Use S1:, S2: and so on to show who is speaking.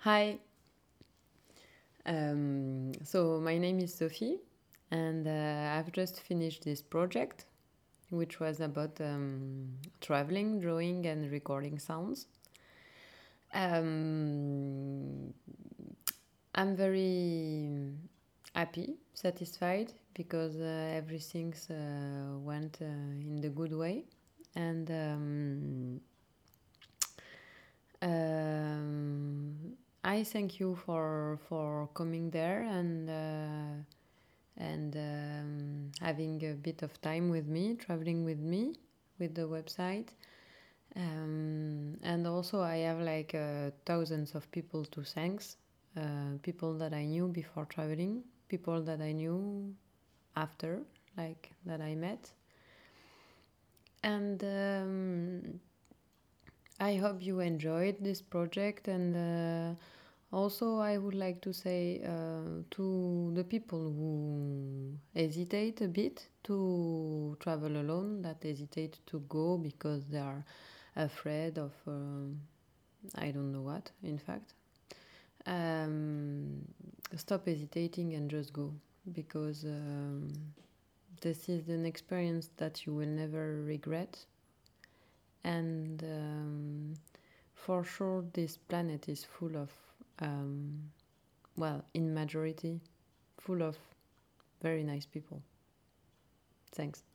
S1: Hi. So my name is Sophie, and I've just finished this project, which was about traveling, drawing, and recording sounds. Um, I'm very happy, satisfied because everything went in the good way, and I thank you for coming there and having a bit of time with me, traveling with me with the website. And also, I have like thousands of people to thanks. People that I knew before traveling, people that I knew after, like that I met. And I hope you enjoyed this project. And also, I would like to say to the people who hesitate a bit to travel alone, that hesitate to go because they are afraid of I don't know what, in fact. Um, Stop hesitating and just go because this is an experience that you will never regret. And for sure, this planet is full of, um, well, in majority, full of very nice people. Thanks.